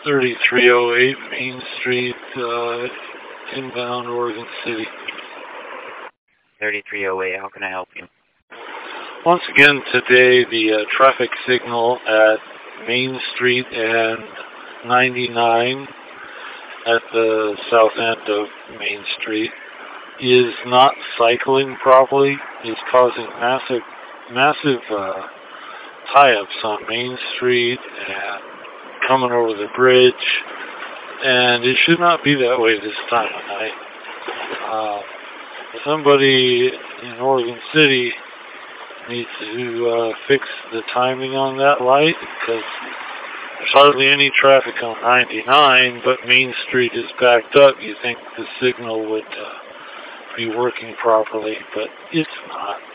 3308 Main Street, inbound Oregon City. 3308, how can I help you? Once again today, the traffic signal at Main Street and 99 at the south end of Main Street is not cycling properly. It's causing massive tie-ups on Main Street and coming over the bridge, and it should not be that way this time of night. Somebody in Oregon City needs to fix the timing on that light, because there's hardly any traffic on 99, but Main Street is backed up. You think the signal would be working properly, but it's not.